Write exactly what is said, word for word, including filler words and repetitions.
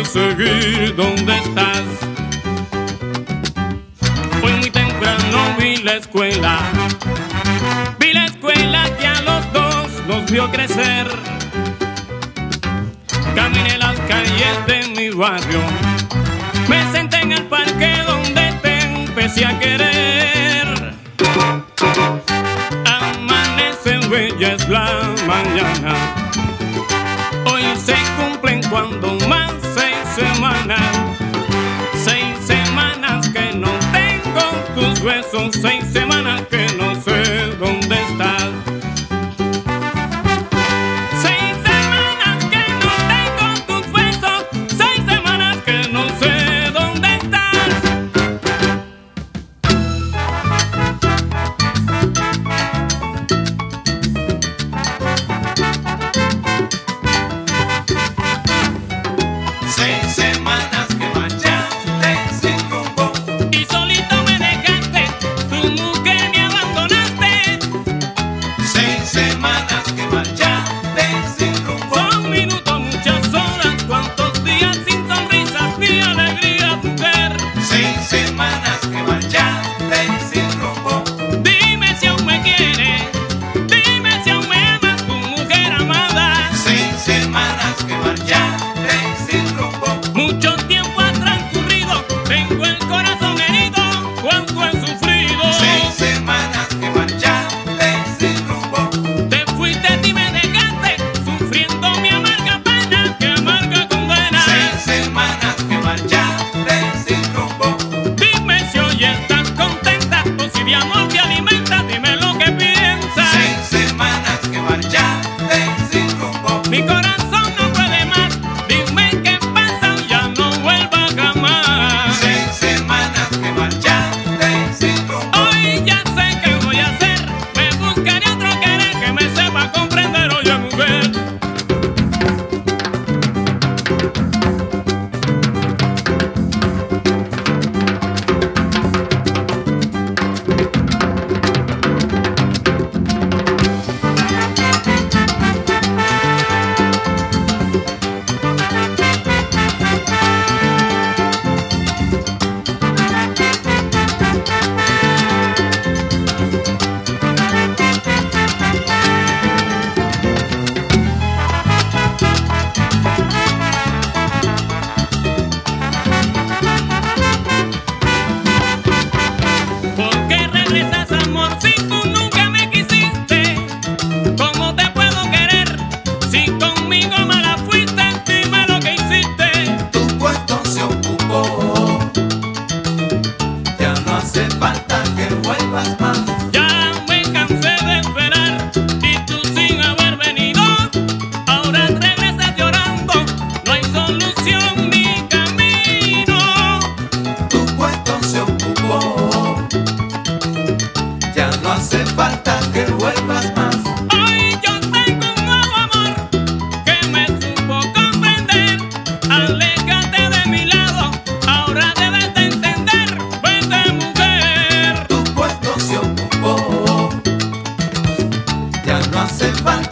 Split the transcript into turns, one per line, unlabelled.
seguir donde estás. Hoy muy temprano vi la escuela, vi la escuela que a los dos nos vio crecer. Caminé las calles de mi barrio, me senté en el parque donde te empecé a querer. Amanece bella es la mañana, hoy se cumplen cuando más seis semanas. Seis semanas que no tengo tus besos, seis semanas que no sé dónde estás. Seis semanas que no tengo tus besos, seis semanas que no sé dónde estás.
Seis semanas que marchaste sin rumbo
Y solito me dejaste, tú nunca me abandonaste.
Seis semanas que marchaste sin rumbo
Son minutos, muchas horas, cuántos días sin sonrisas ni alegría, mujer.
Seis semanas que marchaste sin rumbo
Dime si aún me quieres, dime si aún me amas, tu mujer amada.
Seis semanas que marchaste sin rumbo
Mucho tiempo ha transcurrido, tengo el corazón herido, cuánto he sufrido.
Seis semanas que marchaste sin rumbo
Te fuiste y me dejaste, sufriendo mi amarga pena, que amarga condena.
Seis semanas que marchaste sin rumbo
Dime si hoy estás contenta, o si de amor te alimentas, dime lo que piensas.
Seis semanas que marchaste sin rumbo
Mi corazón no puede más, dime qué pasa, ya no vuelva jamás.
Seis semanas que marchaste sin rumbo
Hoy ya sé qué voy a hacer, me buscaré otro querer que me sepa comprender, oye mujer. ¿Por qué regresas, amor, si tú nunca me quisiste? ¿Cómo te puedo querer si conmigo mala fuiste? Dime lo que hiciste.
Tu puesto se ocupó, ya no hace falta que vuelvas más.
Ya me cansé de esperar y tú sin haber venido. Ahora regresas llorando, no hay solución ni camino.
Tu puesto se ocupó, ya no hace falta que vuelvas más.
Hoy yo tengo un nuevo amor que me supo comprender. Aléjate de mi lado, ahora debes de entender. Vete, mujer.
Tu puesto se ocupó, ya no hace falta